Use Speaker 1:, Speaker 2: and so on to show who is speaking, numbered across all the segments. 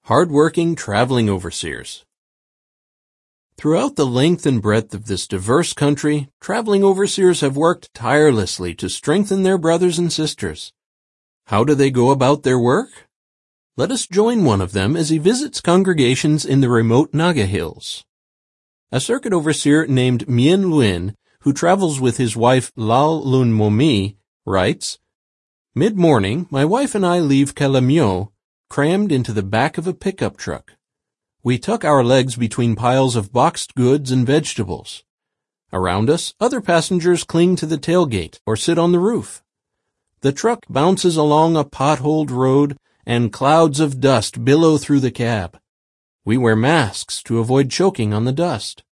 Speaker 1: Hard-working traveling overseers. Throughout the length and breadth of this diverse country, traveling overseers have worked tirelessly to strengthen their brothers and sisters. How do they go about their work? Let us join one of them as he visits congregations in the remote Naga Hills. A circuit overseer named Mien Luin, who travels with his wife Lal Lun Momi, writes, "Mid-morning, my wife and I leave Kalamyo, crammed into the back of a pickup truck. We tuck our legs between piles of boxed goods and vegetables. Around us, other passengers cling to the tailgate or sit on the roof. The truck bounces along a potholed road, and clouds of dust billow through the cab. We wear masks to avoid choking on the dust.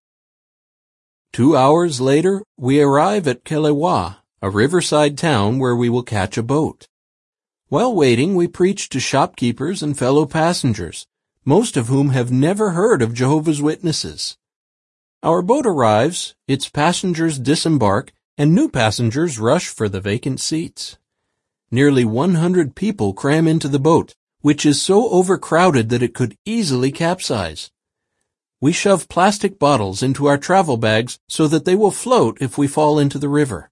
Speaker 1: 2 hours later, we arrive at Kelewa, a riverside town where we will catch a boat. While waiting, we preach to shopkeepers and fellow passengers, most of whom have never heard of Jehovah's Witnesses. Our boat arrives, its passengers disembark, and new passengers rush for the vacant seats. Nearly 100 people cram into the boat, which is so overcrowded that it could easily capsize. We shove plastic bottles into our travel bags so that they will float if we fall into the river.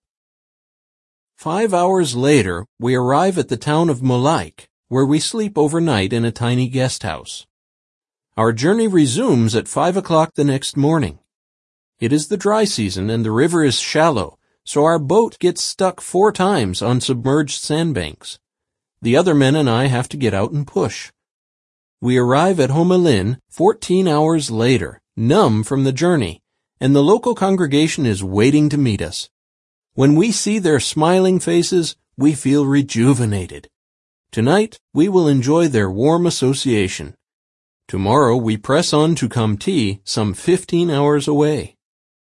Speaker 1: 5 hours later, we arrive at the town of Molaik, where we sleep overnight in a tiny guest house. Our journey resumes at 5 o'clock the next morning. It is the dry season and the river is shallow, so our boat gets stuck 4 times on submerged sandbanks. The other men and I have to get out and push. We arrive at Homelin 14 hours later, numb from the journey, and the local congregation is waiting to meet us. When we see their smiling faces, we feel rejuvenated. Tonight, we will enjoy their warm association. Tomorrow, we press on to Kamti, some 15 hours away.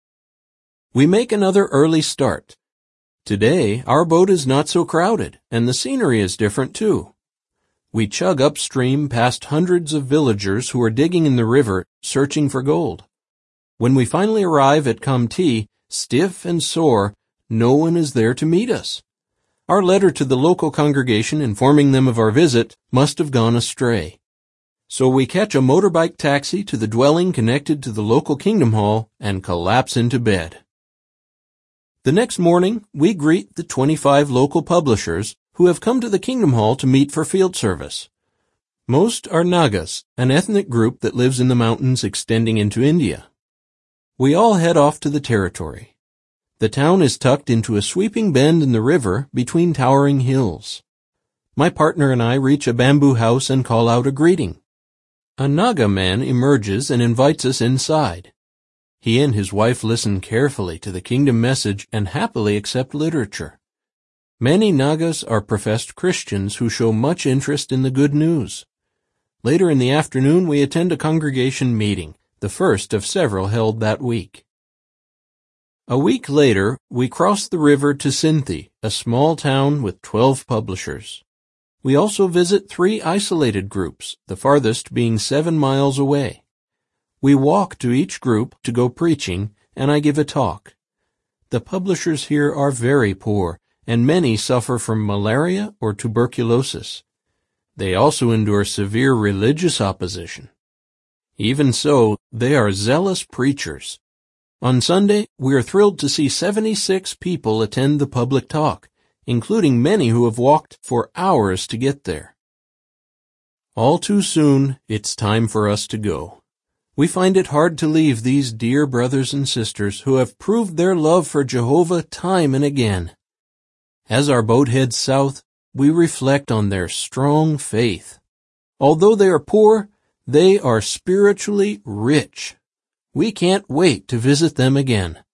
Speaker 1: We make another early start. Today, our boat is not so crowded, and the scenery is different too. We chug upstream past hundreds of villagers who are digging in the river, searching for gold. When we finally arrive at Kamti, stiff and sore, no one is there to meet us. Our letter to the local congregation informing them of our visit must have gone astray. So we catch a motorbike taxi to the dwelling connected to the local kingdom hall and collapse into bed. The next morning, we greet the 25 local publishers who have come to the kingdom hall to meet for field service. Most are Nagas, an ethnic group that lives in the mountains extending into India. We all head off to the territory. The town is tucked into a sweeping bend in the river between towering hills. My partner and I reach a bamboo house and call out a greeting. A Naga man emerges and invites us inside. He and his wife listen carefully to the kingdom message and happily accept literature. Many Nagas are professed Christians who show much interest in the good news. Later in the afternoon, we attend a congregation meeting, the first of several held that week. A week later, we cross the river to Sinthi, a small town with 12 publishers. We also visit 3 isolated groups, the farthest being 7 miles away. We walk to each group to go preaching, and I give a talk. The publishers here are very poor, and many suffer from malaria or tuberculosis. They also endure severe religious opposition. Even so, they are zealous preachers. On Sunday, we are thrilled to see 76 people attend the public talk, including many who have walked for hours to get there. All too soon, it's time for us to go. We find it hard to leave these dear brothers and sisters who have proved their love for Jehovah time and again. As our boat heads south, we reflect on their strong faith. Although they are poor, they are spiritually rich. We can't wait to visit them again.